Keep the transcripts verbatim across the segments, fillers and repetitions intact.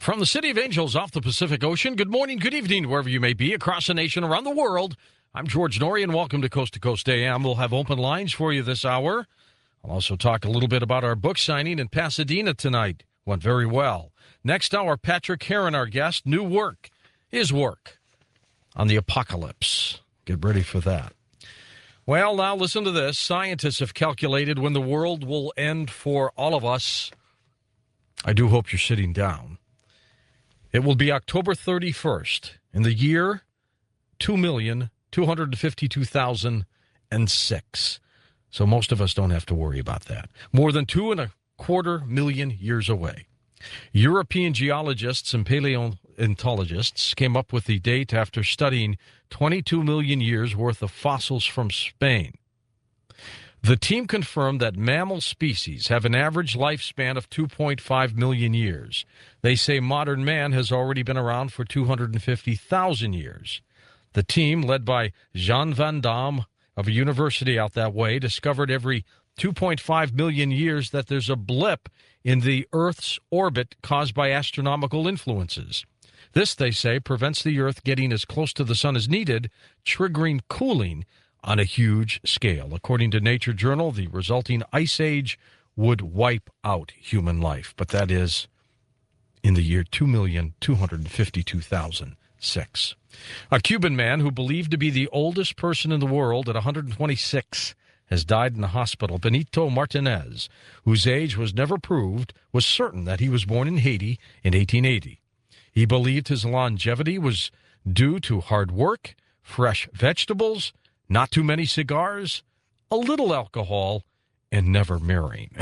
From the City of Angels off the Pacific Ocean, good morning, good evening, wherever you may be, across the nation, around the world. I'm George Norrie, and welcome to Coast to Coast A M. We'll have open lines for you this hour. I'll also talk a little bit about our book signing in Pasadena tonight. Went very well. Next hour, Patrick Heron, our guest, new work, his work on the apocalypse. Get ready for that. Well, now listen to this. Scientists have calculated when the world will end for all of us. I do hope you're sitting down. It will be October thirty-first in the year two million two hundred fifty-two thousand six. So most of us don't have to worry about that. More than two and a quarter million years away. European geologists and paleontologists came up with the date after studying twenty-two million years worth of fossils from Spain. The team confirmed that mammal species have an average lifespan of two point five million years. They say modern man has already been around for two hundred fifty thousand years. The team, led by Jean Van Damme of a university out that way, discovered every two point five million years that there's a blip in the Earth's orbit caused by astronomical influences. This, they say, prevents the Earth getting as close to the sun as needed, triggering cooling on a huge scale. According to Nature Journal, the resulting ice age would wipe out human life, but that is in the year two million two hundred fifty-two thousand six. A Cuban man who believed to be the oldest person in the world at one hundred twenty-six has died in the hospital. Benito Martinez, whose age was never proved, was certain that he was born in Haiti in eighteen eighty. He believed his longevity was due to hard work, fresh vegetables, not too many cigars, a little alcohol, and never marrying.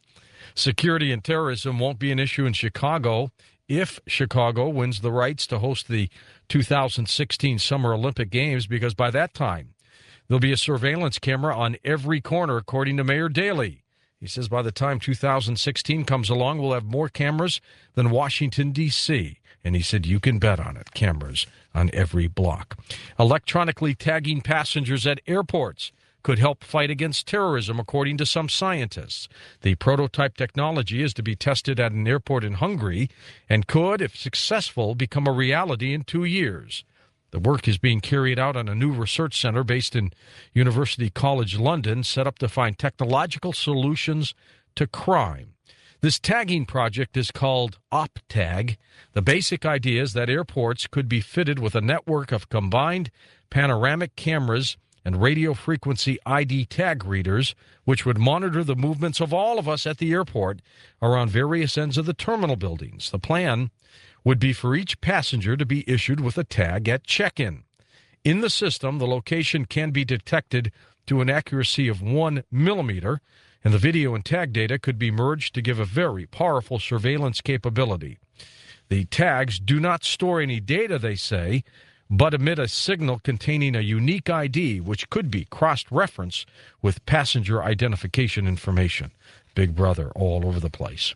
Security and terrorism won't be an issue in Chicago if Chicago wins the rights to host the two thousand sixteen Summer Olympic Games, because by that time, there'll be a surveillance camera on every corner, according to Mayor Daley. He says by the time two thousand sixteen comes along, we'll have more cameras than Washington, D C And he said, you can bet on it, cameras on every block. Electronically tagging passengers at airports could help fight against terrorism, according to some scientists. The prototype technology is to be tested at an airport in Hungary and could, if successful, become a reality in two years. The work is being carried out on a new research center based in University College London, set up to find technological solutions to crime. This tagging project is called OpTag. The basic idea is that airports could be fitted with a network of combined panoramic cameras and radio frequency I D tag readers, which would monitor the movements of all of us at the airport around various ends of the terminal buildings. The plan would be for each passenger to be issued with a tag at check-in. In the system, the location can be detected to an accuracy of one millimeter, and the video and tag data could be merged to give a very powerful surveillance capability. The tags do not store any data, they say, but emit a signal containing a unique I D, which could be cross-referenced with passenger identification information. Big Brother all over the place.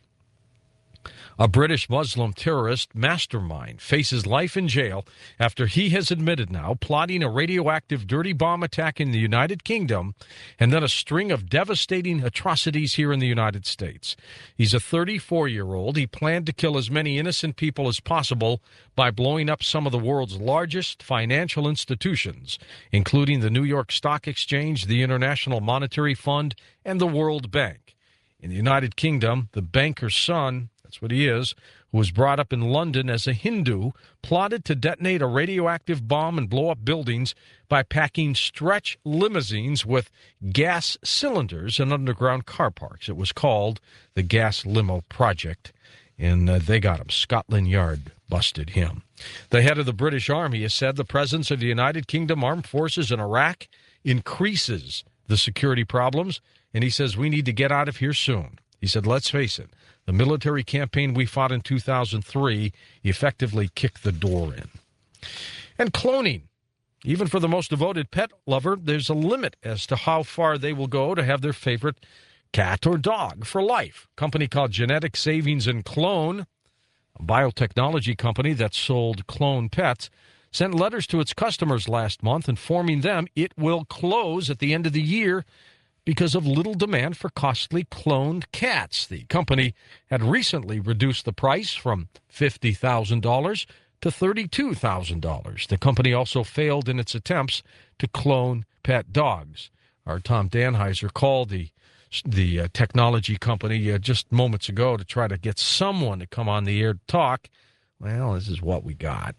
A British Muslim terrorist mastermind faces life in jail after he has admitted now plotting a radioactive dirty bomb attack in the United Kingdom and then a string of devastating atrocities here in the United States. He's a thirty-four-year-old. He planned to kill as many innocent people as possible by blowing up some of the world's largest financial institutions, including the New York Stock Exchange, the International Monetary Fund, and the World Bank. In the United Kingdom, the banker's son, that's what he is, who was brought up in London as a Hindu, plotted to detonate a radioactive bomb and blow up buildings by packing stretch limousines with gas cylinders in underground car parks. It was called the Gas Limo Project, and uh, they got him. Scotland Yard busted him. The head of the British Army has said the presence of the United Kingdom Armed Forces in Iraq increases the security problems, and he says we need to get out of here soon. He said, let's face it, the military campaign we fought in two thousand three effectively kicked the door in. And cloning. Even for the most devoted pet lover, there's a limit as to how far they will go to have their favorite cat or dog for life. A company called Genetic Savings and Clone, a biotechnology company that sold clone pets, sent letters to its customers last month informing them it will close at the end of the year because of little demand for costly cloned cats. The company had recently reduced the price from fifty thousand dollars to thirty-two thousand dollars. The company also failed in its attempts to clone pet dogs. Our Tom Danheiser called the the uh, technology company uh, just moments ago to try to get someone to come on the air to talk. Well, this is what we got.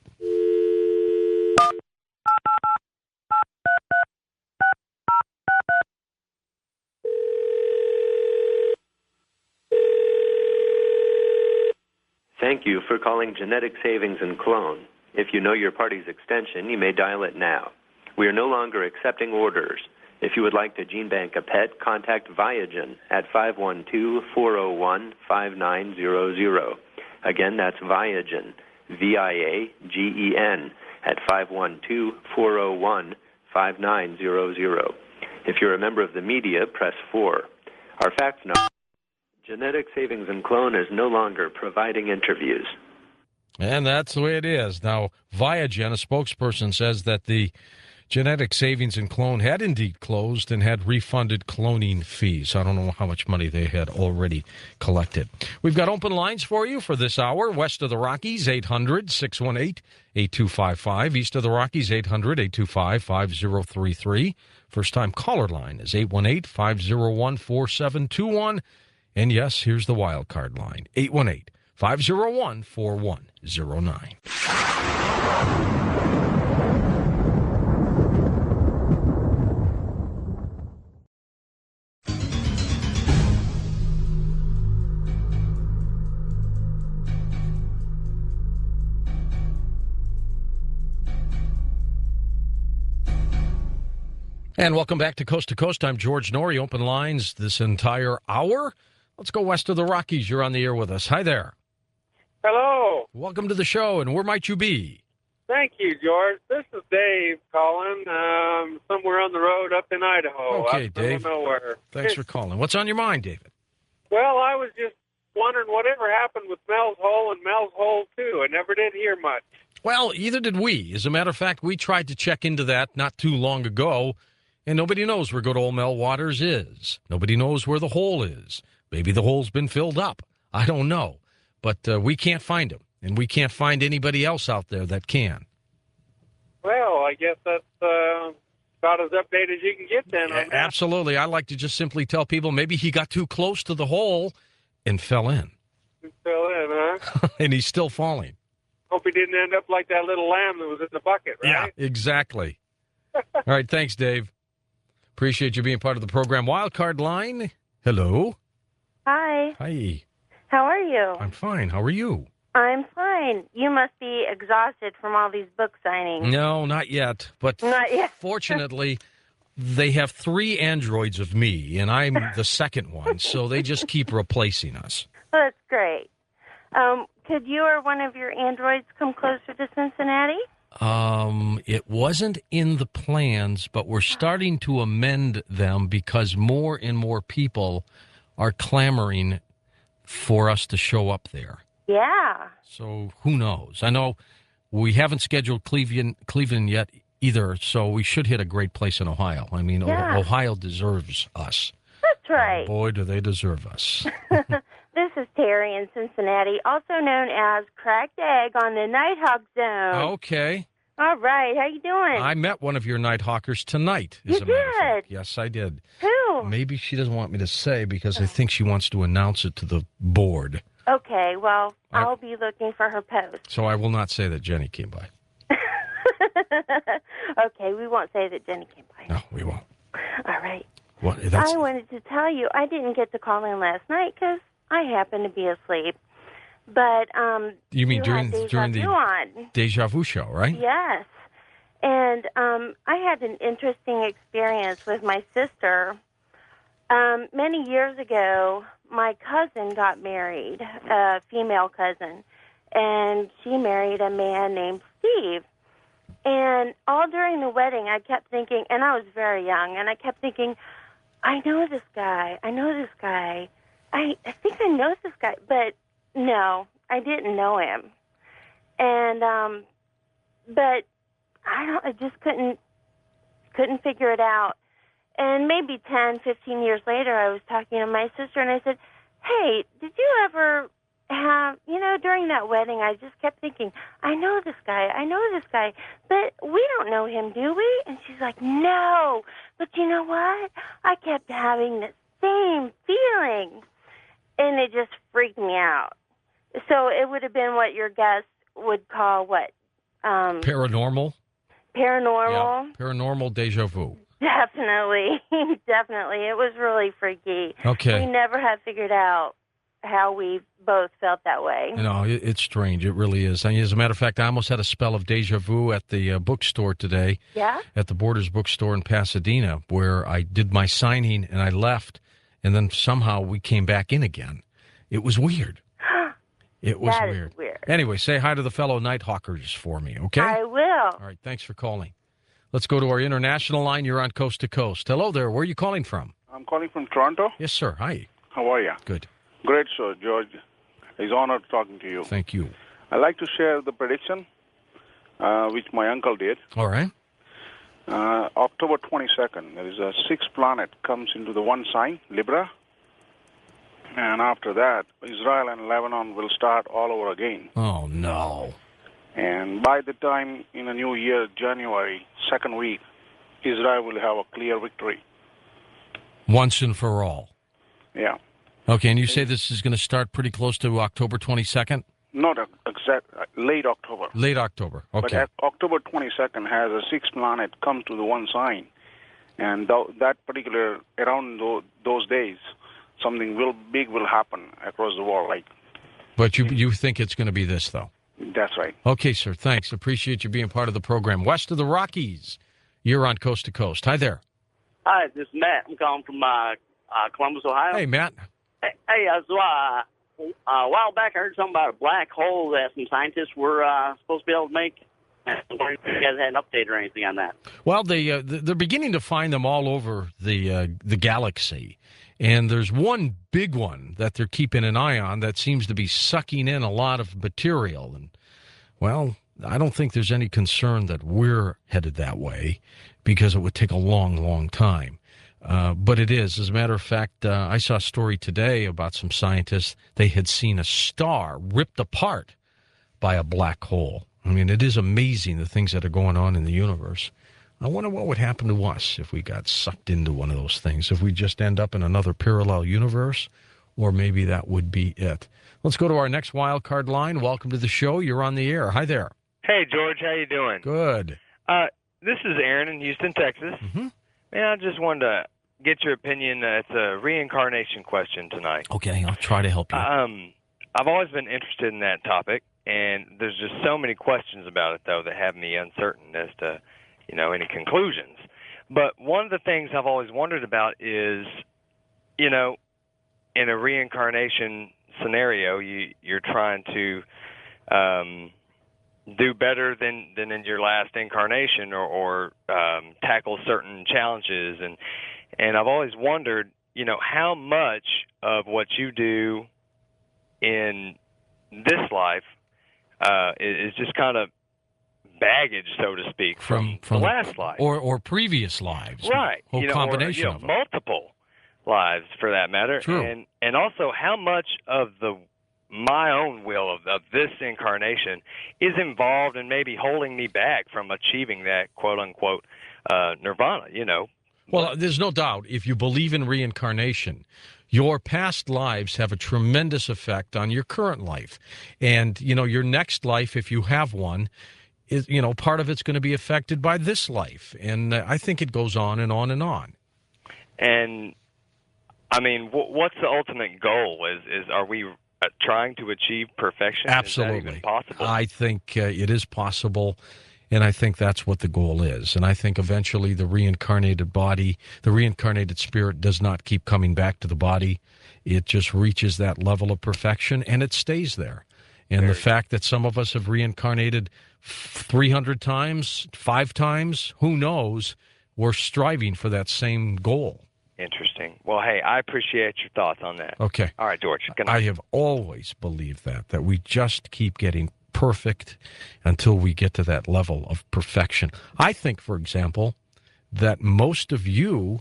Thank you for calling Genetic Savings and Clone. If you know your party's extension, you may dial it now. We are no longer accepting orders. If you would like to gene bank a pet, contact Viagen at five one two, four zero one, five nine zero zero. Again, that's Viagen, V I A G E N, at five one two, four zero one, five nine zero zero. If you're a member of the media, press four. Our fax number: Genetic Savings and Clone is no longer providing interviews. And that's the way it is. Now, Viagen, a spokesperson, says that the Genetic Savings and Clone had indeed closed and had refunded cloning fees. I don't know how much money they had already collected. We've got open lines for you for this hour. West of the Rockies, eight hundred, six one eight, eight two five five. East of the Rockies, eight hundred, eight two five, five zero three three. First-time caller line is eight one eight, five zero one, four seven two one. And yes, here's the wild card line, eight one eight, five zero one, four one zero nine. And welcome back to Coast to Coast. I'm George Noory. Open lines this entire hour. Let's go west of the Rockies. You're on the air with us. Hi there. Hello. Welcome to the show, and where might you be? Thank you, George. This is Dave calling, um, somewhere on the road up in Idaho. Okay, up Dave. Nowhere. Thanks for calling. What's on your mind, David? Well, I was just wondering whatever happened with Mel's Hole and Mel's Hole two. I never did hear much. Well, either did we. As a matter of fact, we tried to check into that not too long ago, and nobody knows where good old Mel Waters is. Nobody knows where the hole is. Maybe the hole's been filled up. I don't know. But uh, we can't find him, and we can't find anybody else out there that can. Well, I guess that's uh, about as updated as you can get then. On Absolutely. I like to just simply tell people maybe he got too close to the hole and fell in. He fell in, huh? And he's still falling. Hope he didn't end up like that little lamb that was in the bucket, right? Yeah, exactly. All right, thanks, Dave. Appreciate you being part of the program. Wildcard line. Hello. Hi. Hi. How are you? I'm fine. How are you? I'm fine. You must be exhausted from all these book signings. No, not yet. But Not yet. fortunately, they have three androids of me, and I'm the second one, so they just keep replacing us. Well, that's great. Um, could you or one of your androids come closer to Cincinnati? Um, it wasn't in the plans, but we're starting to amend them because more and more people are clamoring for us to show up there. Yeah. So who knows? I know we haven't scheduled Cleveland, Cleveland yet either, so we should hit a great place in Ohio. I mean, Yeah. o- Ohio deserves us. That's right. Boy, do they deserve us. This is Terry in Cincinnati, also known as Cracked Egg on the Nighthawk Zone. Okay. All right. How you doing? I met one of your Nighthawkers tonight, as You a matter of fact. did? Yes, I did. Who? Maybe she doesn't want me to say because I think she wants to announce it to the board. Okay. Well, I- I'll be looking for her post. So I will not say that Jenny came by. Okay. We won't say that Jenny came by. No, we won't. All right. What? That's I wanted to tell you, I didn't get to call in last night because I happened to be asleep. But um, you mean you during had Deja during the Vu on. Deja Vu show, right? Yes. And um, I had an interesting experience with my sister. Um, many years ago, my cousin got married, a female cousin, and she married a man named Steve. And all during the wedding, I kept thinking, and I was very young, and I kept thinking, I know this guy. I know this guy. I, I think I know this guy. But no, I didn't know him. And, um, but I don't, I just couldn't, couldn't figure it out. And maybe ten, fifteen years later, I was talking to my sister, and I said, hey, did you ever have, you know, during that wedding, I just kept thinking, I know this guy, I know this guy, but we don't know him, do we? And she's like, no, but you know what? I kept having the same feeling, and it just freaked me out. So it would have been what your guest would call what? Um, Paranormal? Paranormal. Yeah. Paranormal deja vu. Definitely. Definitely. It was really freaky. Okay. We never have figured out how we both felt that way. You know, it, it's strange. It really is. And as a matter of fact, I almost had a spell of deja vu at the uh, bookstore today. Yeah? At the Borders bookstore in Pasadena, where I did my signing and I left, and then somehow we came back in again. It was weird. It was That is weird. weird. Anyway, say hi to the fellow Nighthawkers for me, okay? I will. All right, thanks for calling. Let's go to our international line. You're on Coast to Coast. Hello there. Where are you calling from? I'm calling from Toronto. Yes, sir. Hi. How are you? Good. Great show, George. It's honored talking to you. Thank you. I'd like to share the prediction, uh, which my uncle did. All right. Uh, October twenty-second, there is a sixth planet comes into the one sign, Libra. And after that, Israel and Lebanon will start all over again. Oh, no. And by the time in the new year, January, second week, Israel will have a clear victory. Once and for all. Yeah. Okay, and you say this is going to start pretty close to October twenty-second? Not a- exact, uh, late October. Late October. But Okay. at October twenty-second has a sixth planet come to the one sign. And th- that particular, around th- those days, something will big will happen across the world. Like, But you you think it's going to be this, though? that's right. Okay, sir. Thanks. Appreciate you being part of the program. West of the Rockies, you're on Coast to Coast. Hi there. Hi, this is Matt. I'm calling from uh, uh, Columbus, Ohio. Hey, Matt. Hey, hey uh, so uh, a while back I heard something about a black hole that some scientists were uh, supposed to be able to make. I was wondering if you guys had an update or anything on that. Well, they uh, they're beginning to find them all over the uh, the galaxy, and there's one big one that they're keeping an eye on that seems to be sucking in a lot of material. And well, I don't think there's any concern that we're headed that way, because it would take a long, long time. Uh, but it is. As a matter of fact, uh, I saw a story today about some scientists. They had seen a star ripped apart by a black hole. I mean, it is amazing the things that are going on in the universe. I wonder what would happen to us if we got sucked into one of those things, if we just end up in another parallel universe, or maybe that would be it. Let's go to our next wild card line. Welcome to the show. You're on the air. Hi there. Hey, George. How you doing? Good. Uh, this is Aaron in Houston, Texas. Mm-hmm. Man, I just wanted to get your opinion. Uh, it's a reincarnation question tonight. Okay, I'll try to help you. Um, I've always been interested in that topic, and there's just so many questions about it, though, that have me uncertain as to, you know, any conclusions. But one of the things I've always wondered about is, you know, in a reincarnation scenario, you, you're trying to um, do better than, than in your last incarnation, or, or um, tackle certain challenges. And, and I've always wondered, you know, how much of what you do in this life uh, is just kind of baggage, so to speak, from, from the last life. Or or previous lives. Right. Whole you know, combination or, you know, of them. multiple lives, for that matter. True. And and also how much of the my own will of, of this incarnation is involved in maybe holding me back from achieving that quote-unquote uh, nirvana, you know. Well, there's no doubt, if you believe in reincarnation, your past lives have a tremendous effect on your current life. And, you know, your next life, if you have one, is, you know, part of it's going to be affected by this life. And uh, I think it goes on and on and on. And, I mean, w- what's the ultimate goal? Is, is Are we uh, trying to achieve perfection? Absolutely. Is that even possible? I think uh, it is possible. And I think that's what the goal is. And I think eventually the reincarnated body, the reincarnated spirit does not keep coming back to the body. It just reaches that level of perfection, and it stays there. And Very the fact that some of us have reincarnated three hundred times, five times, who knows, we're striving for that same goal. Interesting. Well, hey, I appreciate your thoughts on that. Okay. All right, George. Good night. I have always believed that, that we just keep getting perfect until we get to that level of perfection. I think, for example, that most of you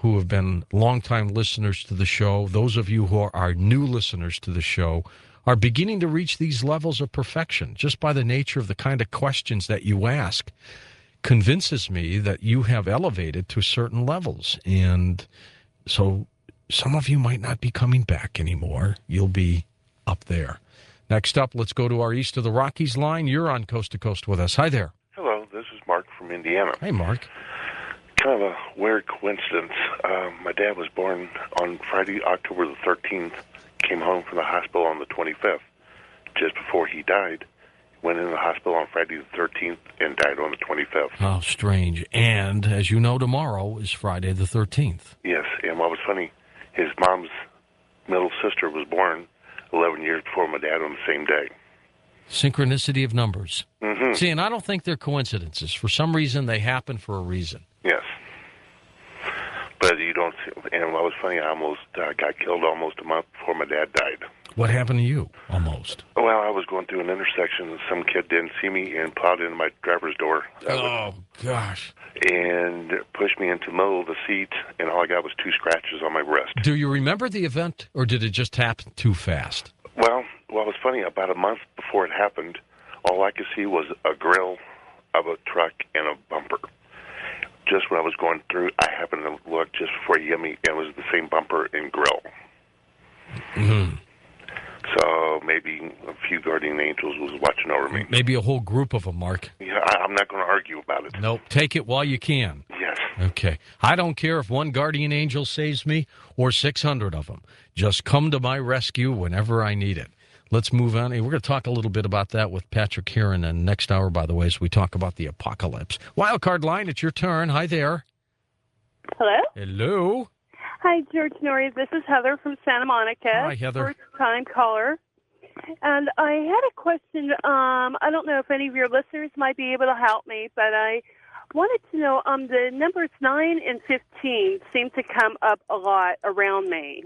who have been longtime listeners to the show, those of you who are, are new listeners to the show, are beginning to reach these levels of perfection just by the nature of the kind of questions that you ask. Convinces me that you have elevated to certain levels. And so some of you might not be coming back anymore. You'll be up there. Next up, let's go to our East of the Rockies line. You're on Coast to Coast with us. Hi there. Hello, this is Mark from Indiana. Hey, Mark. Kind of a weird coincidence. Uh, my dad was born on Friday, October the thirteenth, came home from the hospital on the twenty-fifth. Just before he died, went in the hospital on Friday the thirteenth and died on the twenty-fifth. How strange. And, as you know, tomorrow is Friday the thirteenth. Yes, and what was funny, his mom's middle sister was born eleven years before my dad on the same day. Synchronicity of numbers. Mm-hmm. See, and I don't think they're coincidences. For some reason, they happen for a reason. Yes. But you don't, and what was funny, I almost uh, got killed almost a month before my dad died. What happened to you, almost? Well, I was going through an intersection, and some kid didn't see me and plowed into my driver's door. Oh, gosh. And pushed me into the middle of the seat, and all I got was two scratches on my wrist. Do you remember the event, or did it just happen too fast? Well, what was funny, about a month before it happened, all I could see was a grill of a truck and a bumper. Just when I was going through, I happened to look just before he hit me, and it was the same bumper and grill. Mm-hmm. So maybe a few guardian angels was watching over me. Maybe a whole group of them, Mark. Yeah, I, I'm not going to argue about it. Nope. Take it while you can. Yes. Okay. I don't care if one guardian angel saves me or six hundred of them. Just come to my rescue whenever I need it. Let's move on. We're going to talk a little bit about that with Patrick Heron and next hour, by the way, as we talk about the apocalypse. Wildcard line, it's your turn. Hi there. Hello? Hello. Hi, George Norrie. This is Heather from Santa Monica. Hi, Heather. First-time caller. And I had a question. Um, I don't know if any of your listeners might be able to help me, but I wanted to know, um, the numbers nine and fifteen seem to come up a lot around me.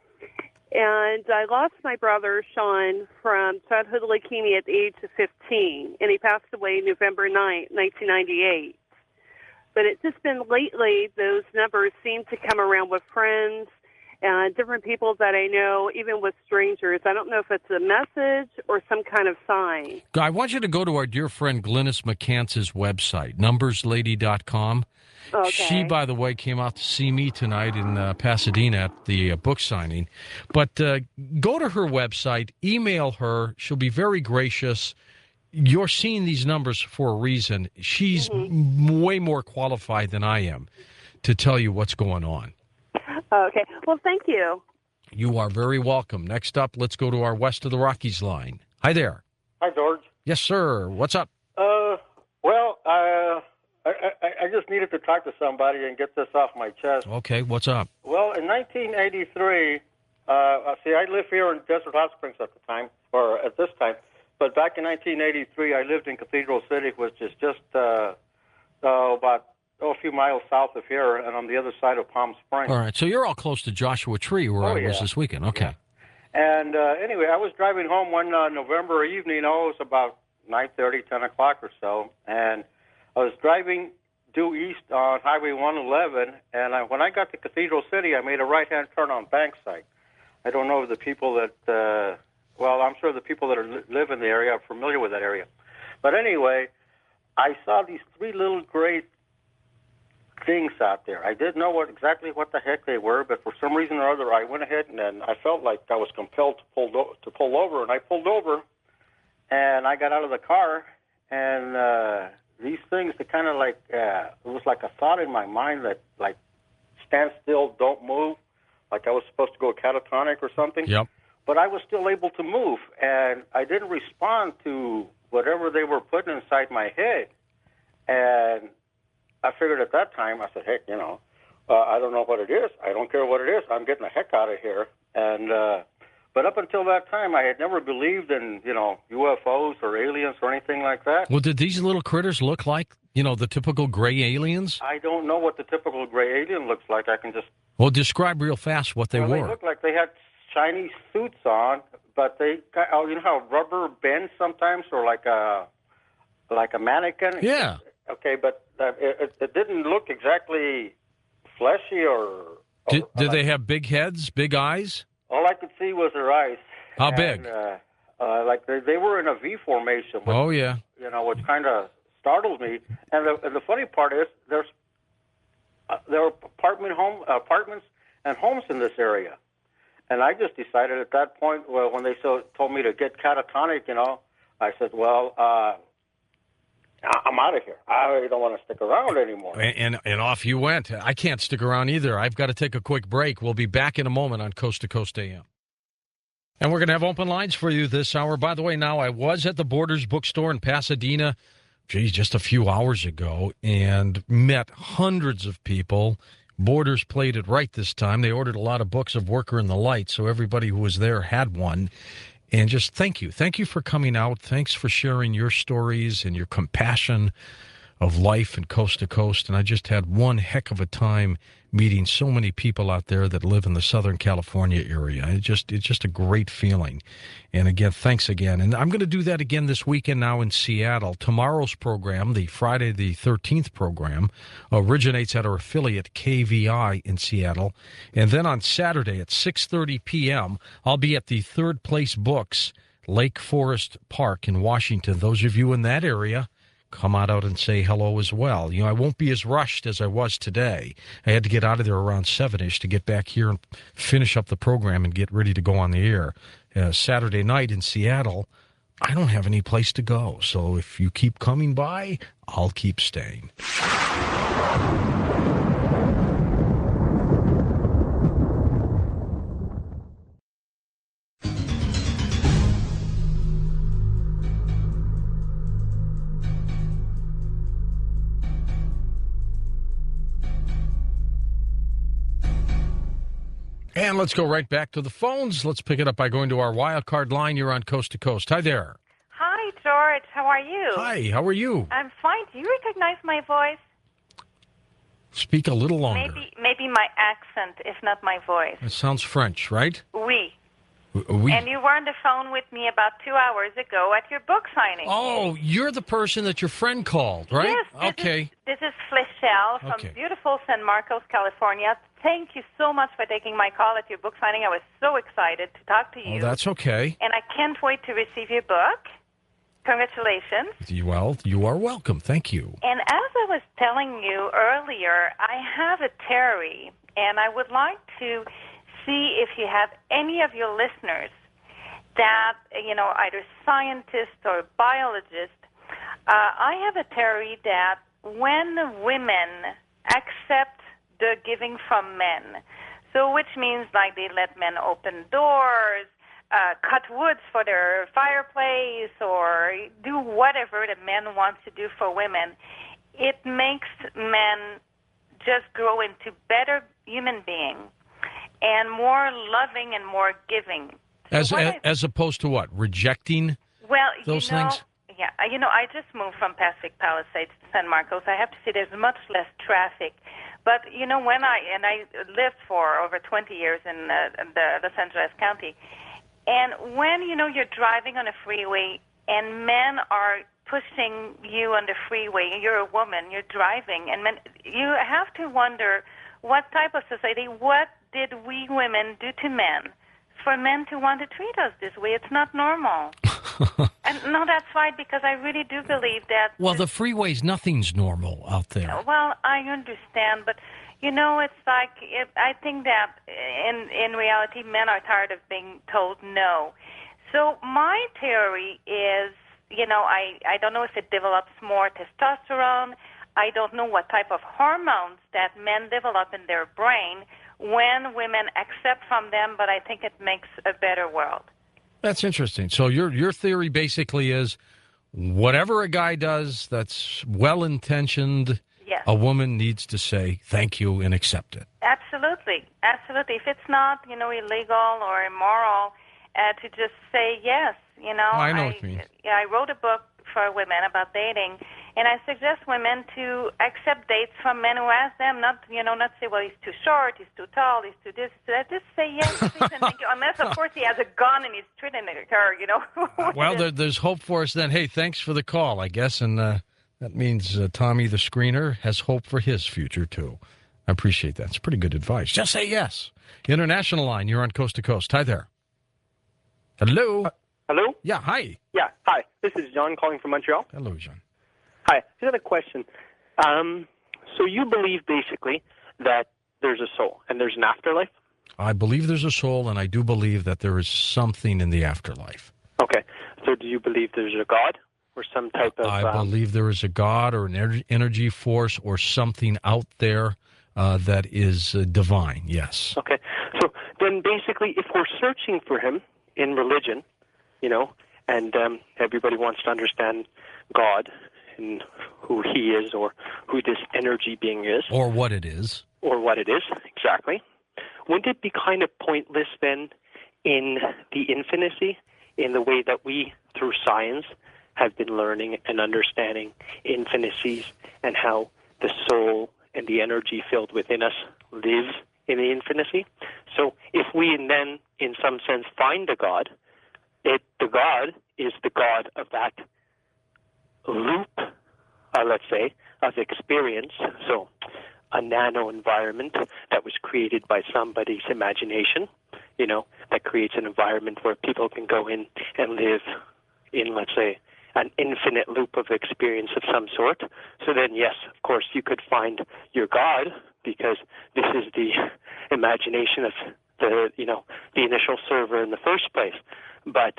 And I lost my brother, Sean, from childhood leukemia at the age of fifteen, and he passed away November ninth, nineteen ninety-eight. But it's just been lately, those numbers seem to come around with friends and different people that I know, even with strangers. I don't know if it's a message or some kind of sign. I want you to go to our dear friend Glynis McCantz's website, numbers lady dot com. Okay. She, by the way, came out to see me tonight in uh, Pasadena at the uh, book signing. But uh, go to her website, email her. She'll be very gracious. You're seeing these numbers for a reason. She's mm-hmm. m- way more qualified than I am to tell you what's going on. Okay. Well, thank you. You are very welcome. Next up, let's go to our West of the Rockies line. Hi there. Hi, George. Yes, sir. What's up? Uh, well, uh, I, I, I just needed to talk to somebody and get this off my chest. Okay, what's up? Well, in nineteen eighty-three, uh, see, I live here in Desert Hot Springs at the time, or at this time, but back in nineteen eighty-three, I lived in Cathedral City, which is just uh, uh, about oh, a few miles south of here and on the other side of Palm Springs. All right, so you're all close to Joshua Tree, where Oh, I was yeah. this weekend. Okay. And uh, anyway, I was driving home one uh, November evening. Oh, it was about nine thirty, ten o'clock or so, and I was driving due east on Highway one eleven, and I, when I got to Cathedral City, I made a right-hand turn on Bankside. I don't know if the people that, uh, well, I'm sure the people that are, live in the area are familiar with that area. But anyway, I saw these three little gray things out there. I didn't know what exactly what the heck they were, but for some reason or other, I went ahead and, and I felt like I was compelled to pull do- to pull over, and I pulled over, and I got out of the car, and uh, these things, they kind of like uh, it was like a thought in my mind that like stand still, don't move, like I was supposed to go catatonic or something. Yep. But I was still able to move, and I didn't respond to whatever they were putting inside my head, and I figured at that time, I said, heck, you know, uh, I don't know what it is. I don't care what it is. I'm getting the heck out of here. And uh, but up until that time, I had never believed in, you know, U F Os or aliens or anything like that. Well, did these little critters look like, you know, the typical gray aliens? I don't know what the typical gray alien looks like. I can just... Well, describe real fast what they well, were. They looked like they had shiny suits on, but they, oh, you know how rubber bends sometimes, or like a, like a mannequin? Yeah. Okay, but uh, it, it didn't look exactly fleshy or. Did, or did like, they have big heads, big eyes? all I could see was their eyes. How and, big? Uh, uh, like they, they were in a V formation. Which, Oh, yeah. You know, which kind of startled me. And the, and the funny part is, there's uh, there are apartment home apartments and homes in this area. And I just decided at that point, well, when they so told me to get catatonic, you know, I said, well, uh, I'm out of here. I really don't want to stick around anymore. And, and and off you went. I can't stick around either. I've got to take a quick break. We'll be back in a moment on Coast to Coast A M. And we're going to have open lines for you this hour. By the way, now I was at the Borders bookstore in Pasadena, geez, just a few hours ago, and met hundreds of people. Borders played it right this time. They ordered a lot of books of Worker in the Light, so everybody who was there had one. And just thank you. Thank you for coming out. Thanks for sharing your stories and your compassion of life and coast to coast. And I just had one heck of a time meeting so many people out there that live in the Southern California area. It just, it's just a great feeling. And again, thanks again. And I'm going to do that again this weekend now in Seattle. Tomorrow's program, the Friday the thirteenth program, originates at our affiliate K V I in Seattle. And then on Saturday at six thirty p.m., I'll be at the Third Place Books, Lake Forest Park in Washington. Those of you in that area, come on out and say hello as well. You know, I won't be as rushed as I was today. I had to get out of there around seven-ish to get back here and finish up the program and get ready to go on the air. Uh, Saturday night in Seattle, I don't have any place to go. So if you keep coming by, I'll keep staying. And let's go right back to the phones. Let's pick it up by going to our wild card line. You're on Coast to Coast. Hi there. Hi, George. How are you? Hi, how are you? I'm fine. Do you recognize my voice? Speak a little longer. Maybe maybe my accent, if not my voice. It sounds French, right? Oui. Oui. And you were on the phone with me about two hours ago at your book signing. Oh, you're the person that your friend called, right? Yes. This okay. Is, this is Flechelle from Okay. beautiful San Marcos, California. Thank you so much for taking my call at your book signing. I was so excited to talk to you. Oh, that's okay. And I can't wait to receive your book. Congratulations. You- Well, you are welcome. Thank you. And as I was telling you earlier, I have a theory, and I would like to see if you have any of your listeners that, you know, either scientists or biologists. Uh, I have a theory that when women accept the giving from men, so which means like they let men open doors, uh, cut woods for their fireplace, or do whatever the men wants to do for women, it makes men just grow into better human beings and more loving and more giving. As what a, I- as opposed to what? Rejecting Well, those you know, things? yeah, uh, you know, I just moved from Pacific Palisades to San Marcos. I have to say there's much less traffic. But, you know, when I, and I lived for over twenty years in uh, the Los Angeles County, and when, you know, you're driving on a freeway and men are pushing you on the freeway, you're a woman, you're driving, and men, you have to wonder what type of society, what did we women do to men for men to want to treat us this way? It's not normal. And no, that's right, because I really do believe that. Well, the freeways, nothing's normal out there. Well, I understand, but you know, it's like it, I think that in in reality, men are tired of being told no. So my theory is, you know, I I don't know if it develops more testosterone. I don't know what type of hormones that men develop in their brain when women accept from them, but I think it makes a better world. That's interesting. So your your theory basically is whatever a guy does that's well-intentioned, Yes. a woman needs to say thank you and accept it. Absolutely, absolutely. If it's not, you know, illegal or immoral, uh, to just say yes, you know. I know what you mean. Yeah, I wrote a book for women about dating, and I suggest women to accept dates from men who ask them, not, you know, not say, well, he's too short, he's too tall, he's too this, too that. Just say yes, please, and thank you. Unless, of course, he has a gun and he's treating her, you know. Well, there, there's hope for us then. Hey, thanks for the call, I guess, and uh, that means uh, Tommy, the screener, has hope for his future, too. I appreciate that. It's pretty good advice. Just say yes. International line, you're on Coast to Coast. Hi there. Hello. Uh, hello? Yeah, hi. Yeah, hi. This is John calling from Montreal. Hello, John. Hi. I got a question. Um, so you believe basically that there's a soul and there's an afterlife? I believe there's a soul, and I do believe that there is something in the afterlife. Okay. So do you believe there's a God or some type of... I um, believe there is a God or an ener- energy force or something out there uh, that is uh, divine, yes. Okay. So then basically if we're searching for him in religion, you know, and um, everybody wants to understand God and who he is or who this energy being is. Or what it is. Or what it is, exactly. Wouldn't it be kind of pointless then in the infinity, in the way that we, through science, have been learning and understanding infinities and how the soul and the energy filled within us lives in the infinity? So if we then, in some sense, find a God, it, the God is the God of that loop, uh, let's say, of experience. So a nano environment that was created by somebody's imagination, you know, that creates an environment where people can go in and live in, let's say, an infinite loop of experience of some sort. So then, yes, of course, you could find your God because this is the imagination of the, you know, the initial server in the first place. But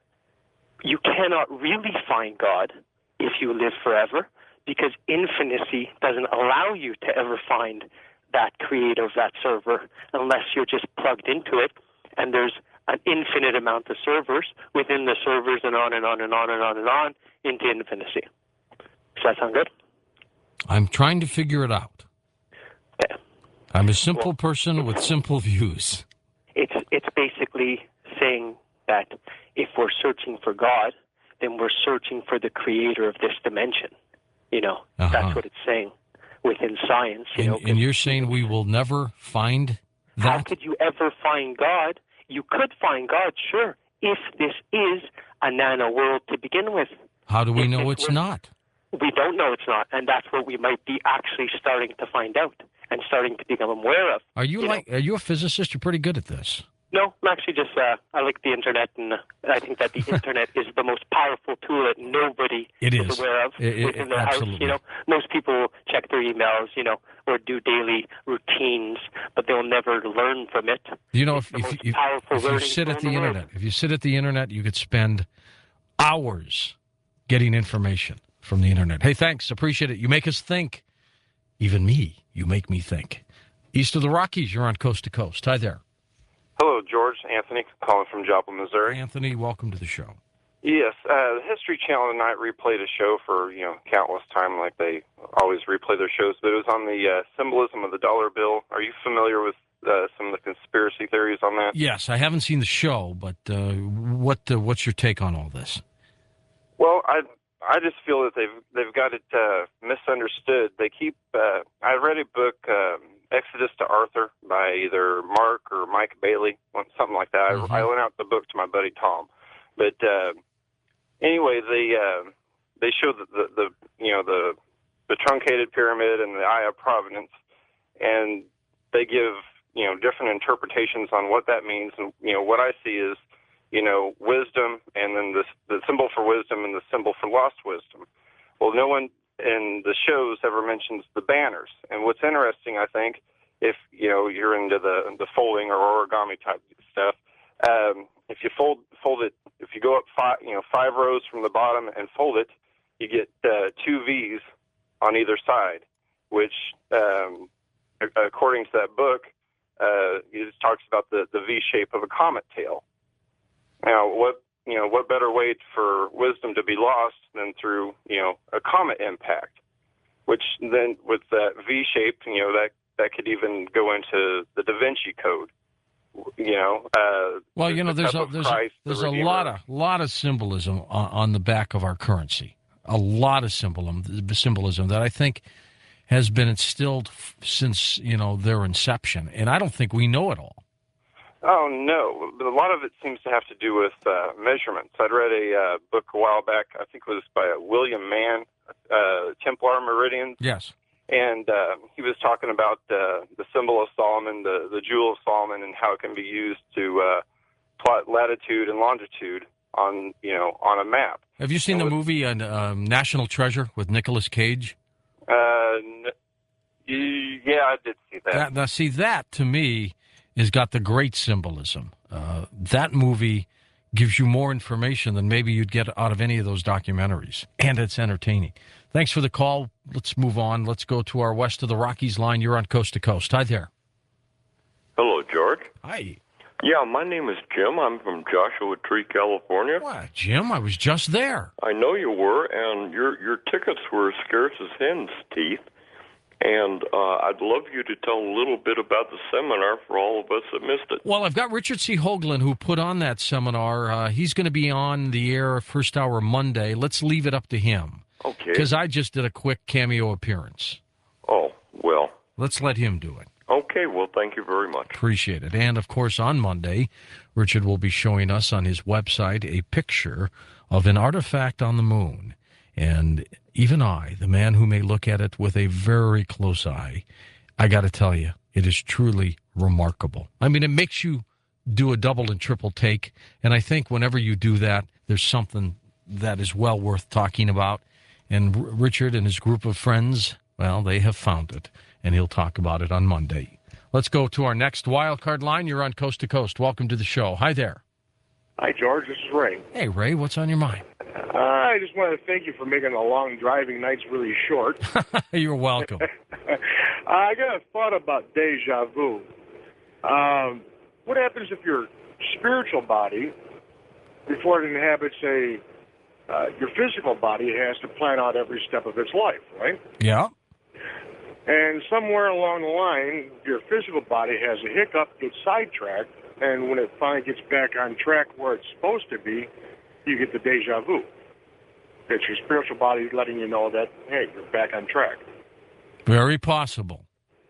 you cannot really find God if you live forever, because infinity doesn't allow you to ever find that creator of that server unless you're just plugged into it, and there's an infinite amount of servers within the servers and on and on and on and on and on into infinity. Does that sound good? I'm trying to figure it out. Yeah. I'm a simple person with simple views. It's it's basically saying that if we're searching for God, then we're searching for the creator of this dimension. You know, uh-huh. That's what it's saying within science. You and, know, and you're saying we will never find that? How could you ever find God? You could find God, sure, if this is a nano world to begin with. How do we if know it's was, not? We don't know it's not, and that's what we might be actually starting to find out and starting to become aware of. Are you, you like? know? Are you a physicist? You're pretty good at this. No, I'm actually just, uh, I like the internet, and uh, I think that the internet is the most powerful tool that nobody it is, is aware of it, it, within their absolutely. house. You know, most people check their emails, you know, or do daily routines, but they'll never learn from it. You know, it's if, if, if, powerful if you sit at the, the internet, if you sit at the internet, you could spend hours getting information from the internet. Hey, thanks. Appreciate it. You make us think. Even me, you make me think. East of the Rockies, you're on Coast to Coast. Hi there. Hello, George. Anthony, calling from Joplin, Missouri. Anthony, welcome to the show. Yes, uh, the History Channel tonight replayed a show for, you know, countless time, like they always replay their shows, but it was on the uh, symbolism of the dollar bill. Are you familiar with uh, some of the conspiracy theories on that? Yes, I haven't seen the show, but uh, what uh, what's your take on all this? Well, I I just feel that they've they've got it uh, misunderstood. They keep. Uh, I read a book. Uh, Exodus to Arthur by either Mark or Mike Bailey, something like that. Mm-hmm. I, I lent out the book to my buddy Tom. But uh, anyway, they uh, they show the, the, the you know the the truncated pyramid and the Eye of Providence, and they give you know different interpretations on what that means. And you know what I see is you know wisdom, and then the the symbol for wisdom and the symbol for lost wisdom. Well, no one in the shows ever mentions the banners. And what's interesting, I think, if you know you're into the the folding or origami type stuff, um, if you fold fold it, if you go up five you know five rows from the bottom and fold it, you get uh, two V's on either side, which um, according to that book, uh, it talks about the the V shape of a comet tail. Now, what you know, what better way for wisdom to be lost than through, you know, a comet impact, which then with that V shape, you know, that, that could even go into the Da Vinci Code, you know. Uh, well, you know, the there's a, there's Christ, a, there's the a lot of lot of symbolism on, on the back of our currency, a lot of symbolism, symbolism that I think has been instilled f- since, you know, their inception, and I don't think we know it all. Oh, no. But a lot of it seems to have to do with uh, measurements. I'd read a uh, book a while back, I think it was by William Mann, uh, Templar Meridians. Yes. and uh, he was talking about uh, the symbol of Solomon, the, the jewel of Solomon, and how it can be used to uh, plot latitude and longitude on, you know, on a map. Have you seen and the with, movie uh, um, National Treasure with Nicolas Cage? Uh, n- yeah, I did see that. that. Now, see, that to me has got the great symbolism. Uh, that movie gives you more information than maybe you'd get out of any of those documentaries, and it's entertaining. Thanks for the call. Let's move on. Let's go to our West of the Rockies line. You're on Coast to Coast. Hi there. Hello, George. Hi. Yeah, my name is Jim. I'm from Joshua Tree, California. What, Jim? I was just there. I know you were, and your your tickets were as scarce as hen's teeth. And uh, I'd love you to tell a little bit about the seminar for all of us that missed it. Well, I've got Richard C. Hoagland, who put on that seminar. Uh, he's going to be on the air first hour Monday. Let's leave it up to him. Okay. Because I just did a quick cameo appearance. Oh, well. Let's let him do it. Okay, well, thank you very much. Appreciate it. And, of course, on Monday, Richard will be showing us on his website a picture of an artifact on the moon. And even I, the man who may look at it with a very close eye, I got to tell you, it is truly remarkable. I mean, it makes you do a double and triple take. And I think whenever you do that, there's something that is well worth talking about. And R- Richard and his group of friends, well, they have found it. And he'll talk about it on Monday. Let's go to our next wild card line. You're on Coast to Coast. Welcome to the show. Hi there. Hi, George. This is Ray. Hey, Ray. What's on your mind? Uh, I just want to thank you for making the long driving nights really short. You're welcome. I got a thought about deja vu. Um, what happens if your spiritual body, before it inhabits a uh, your physical body, has to plan out every step of its life, right? Yeah. And somewhere along the line, your physical body has a hiccup, gets sidetracked, and when it finally gets back on track where it's supposed to be, you get the deja vu. It's your spiritual body letting you know that, hey, you're back on track. Very possible.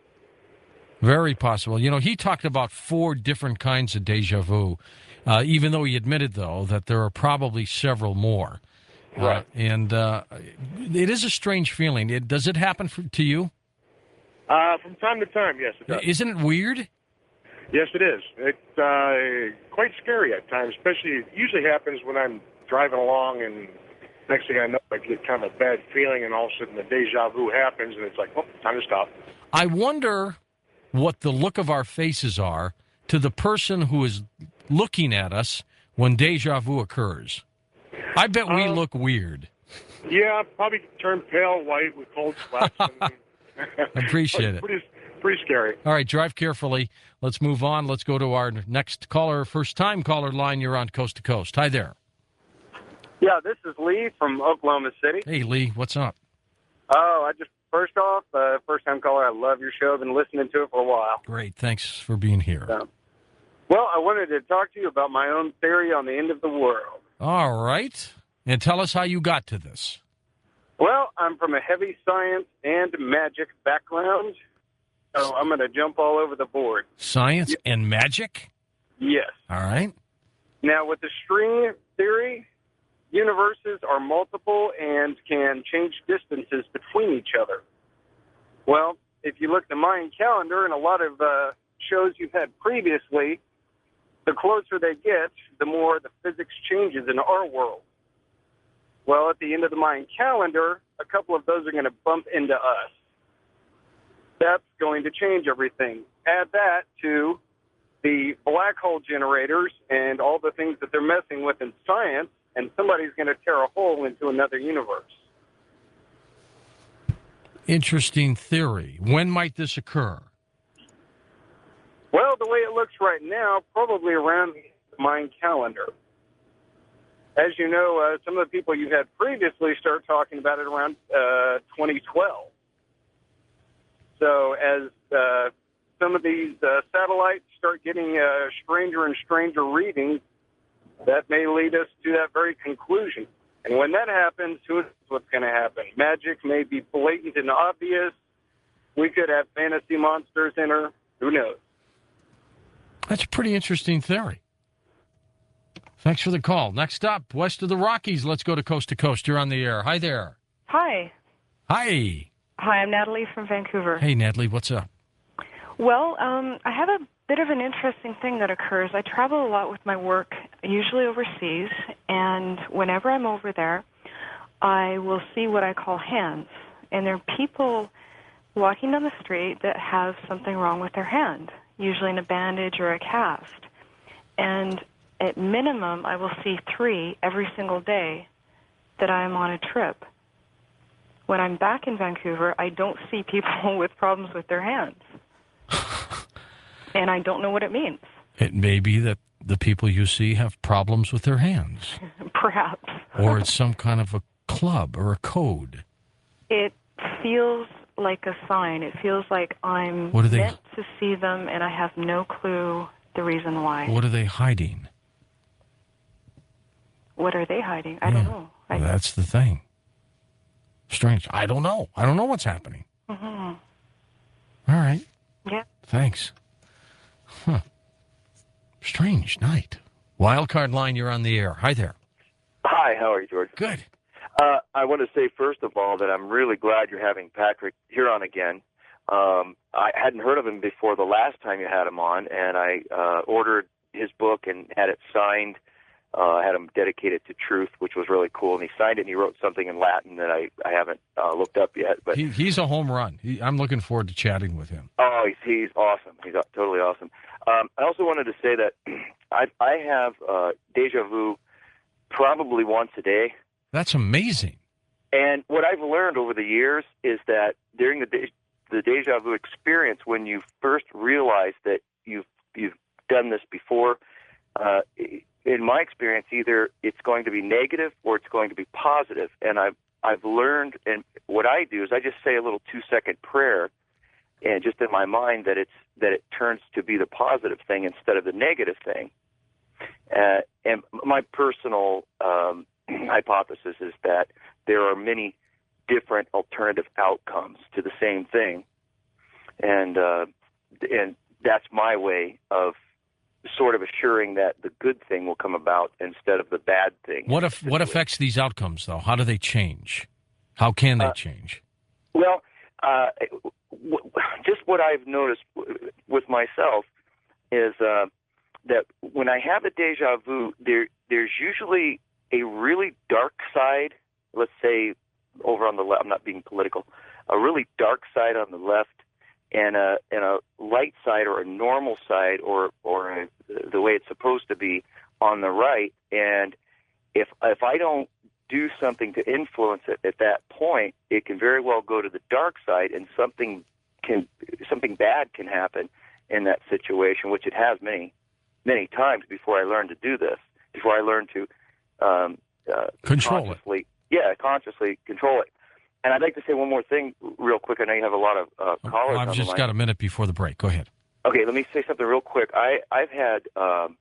Very possible. You know, he talked about four different kinds of deja vu, uh, even though he admitted, though, that there are probably several more. Right. Uh, and uh, it is a strange feeling. It, does it happen for, to you? Uh, from time to time, yes, it does. Isn't it weird? Yes, it is. It's uh, quite scary at times, especially it usually happens when I'm driving along and next thing I know, I get kind of a bad feeling and all of a sudden the deja vu happens and it's like, oh, time to stop. I wonder what the look of our faces are to the person who is looking at us when deja vu occurs. I bet we Um, look weird. Yeah, probably turn pale white with cold sweats. And Appreciate it. Pretty, pretty scary. All right, drive carefully. Let's move on. Let's go to our next caller, first-time caller line. You're on Coast to Coast. Hi there. Yeah, this is Lee from Oklahoma City. Hey, Lee, what's up? Oh, I just, first off, uh, first-time caller, I love your show. I've been listening to it for a while. Great. Thanks for being here. So, well, I wanted to talk to you about my own theory on the end of the world. All right. And tell us how you got to this. Well, I'm from a heavy science and magic background, so I'm going to jump all over the board. Science and magic? Yes. All right. Now, with the string theory, universes are multiple and can change distances between each other. Well, if you look at the Mayan calendar and a lot of uh, shows you've had previously, the closer they get, the more the physics changes in our world. Well, at the end of the Mayan calendar, a couple of those are going to bump into us. That's going to change everything. Add that to the black hole generators and all the things that they're messing with in science, and somebody's going to tear a hole into another universe. Interesting theory. When might this occur? Well, the way it looks right now, probably around the Mayan calendar. As you know, uh, some of the people you had previously started talking about it around uh, twenty twelve. So as uh, some of these uh, satellites start getting uh, stranger and stranger readings, that may lead us to that very conclusion. And when that happens, who knows what's going to happen? Magic may be blatant and obvious. We could have fantasy monsters in her. Who knows? That's a pretty interesting theory. Thanks for the call. Next up, west of the Rockies, let's go to Coast to Coast. You're on the air. Hi there. Hi. Hi. Hi, I'm Natalie from Vancouver. Hey, Natalie, what's up? Well, um, I have a bit of an interesting thing that occurs. I travel a lot with my work, usually overseas, and whenever I'm over there, I will see what I call hands. And there are people walking down the street that have something wrong with their hand, usually in a bandage or a cast. And at minimum, I will see three every single day that I'm on a trip. When I'm back in Vancouver, I don't see people with problems with their hands. And I don't know what it means. It may be that the people you see have problems with their hands. Perhaps. Or it's some kind of a club or a code. It feels like a sign. It feels like I'm What are they- meant to see them, and I have no clue the reason why. What are they hiding? What are they hiding? I don't know. Well, that's the thing. Strange. I don't know. I don't know what's happening. Mm-hmm. All right. Yeah. Thanks. Huh. Strange night. Wildcard line, you're on the air. Hi there. Hi, how are you, George? Good. Uh, I want to say, first of all, that I'm really glad you're having Patrick here on again. Um, I hadn't heard of him before the last time you had him on, and I uh, ordered his book and had it signed. Uh, I had him dedicated to truth, which was really cool. And he signed it, and he wrote something in Latin that I, I haven't uh, looked up yet. But He, he's a home run. He, I'm looking forward to chatting with him. Oh, he's, he's awesome. He's uh, totally awesome. Um, I also wanted to say that I, I have uh, deja vu probably once a day. That's amazing. And what I've learned over the years is that during the de- the deja vu experience, when you first realize that you've you've done this before, uh, in my experience, either it's going to be negative or it's going to be positive. And I've I've learned, and what I do is I just say a little two second prayer, and just in my mind that it's that it turns to be the positive thing instead of the negative thing. Uh, and my personal um, hypothesis is that there are many different alternative outcomes to the same thing, and uh, and that's my way of sort of assuring that the good thing will come about instead of the bad thing. What if what affects these outcomes, though? How do they change? How can they Uh, change? Well, uh, w- just what I've noticed w- with myself is uh, that when I have a deja vu, there there's usually a really dark side. Let's say over on the left. I'm not being political. A really dark side on the left, and a and a light side or a normal side or or a, the way it's supposed to be on the right. And if if I don't do something to influence it at that point, it can very well go to the dark side, and something can something bad can happen in that situation, which it has many many times before I learned to do this. Before I learned to um, uh, Control it. consciously, yeah, consciously control it. And I'd like to say one more thing real quick. I know you have a lot of uh, callers I've on just the line. got a minute before the break. Go ahead. Okay, let me say something real quick. I, I've had um,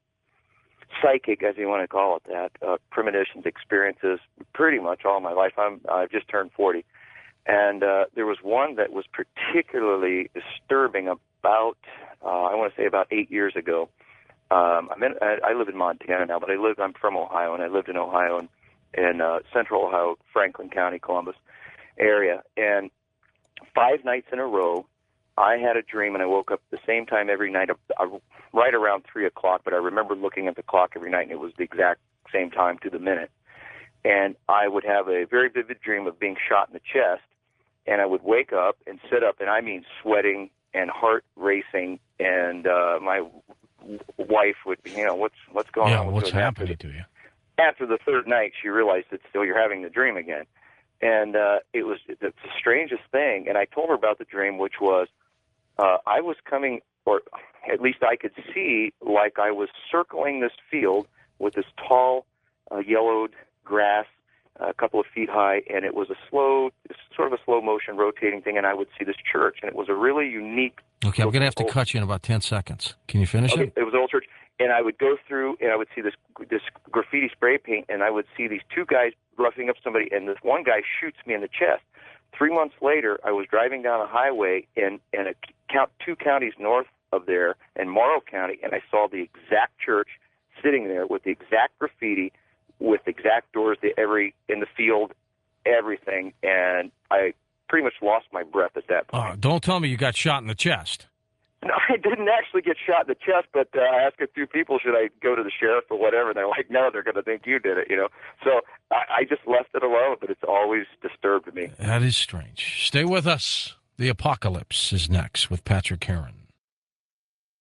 psychic, as you want to call it that, uh, premonitions experiences pretty much all my life. I'm, I've just turned forty. And uh, there was one that was particularly disturbing about, uh, I want to say about eight years ago. Um, I'm in, I, I live in Montana now, but I live, I'm from Ohio, and I lived in Ohio and in uh, central Ohio, Franklin County, Columbus area. And five nights in a row, I had a dream, and I woke up at the same time every night, uh, right around three o'clock, but I remember looking at the clock every night, and it was the exact same time to the minute. And I would have a very vivid dream of being shot in the chest, and I would wake up and sit up, and I mean sweating and heart racing, and uh, my w- wife would be, you know, what's what's going Yeah, on? what's going on? happening to you? After the third night, she realized that still you're having the dream again. And uh, it was the, the strangest thing. And I told her about the dream, which was uh, I was coming, or at least I could see, like I was circling this field with this tall, uh, yellowed grass, a couple of feet high, and it was a slow, sort of a slow motion rotating thing, and I would see this church, and it was a really unique. Okay, I'm going to have to cut you in about ten seconds. Can you finish Okay, it? it was an old church, and I would go through, and I would see this this graffiti spray paint, and I would see these two guys roughing up somebody, and this one guy shoots me in the chest. Three months later, I was driving down a highway in in a count two counties north of there, in Morrow County, and I saw the exact church sitting there with the exact graffiti, with exact doors, the every in the field, everything, and I pretty much lost my breath. at that point. Uh, don't tell me you got shot in the chest. No, I didn't actually get shot in the chest, but uh, I asked a few people, should I go to the sheriff or whatever, and they're like, no, they're going to think you did it, you know. So I, I just left it alone, but it's always disturbed me. That is strange. Stay with us. The Apocalypse is next with Patrick Heron.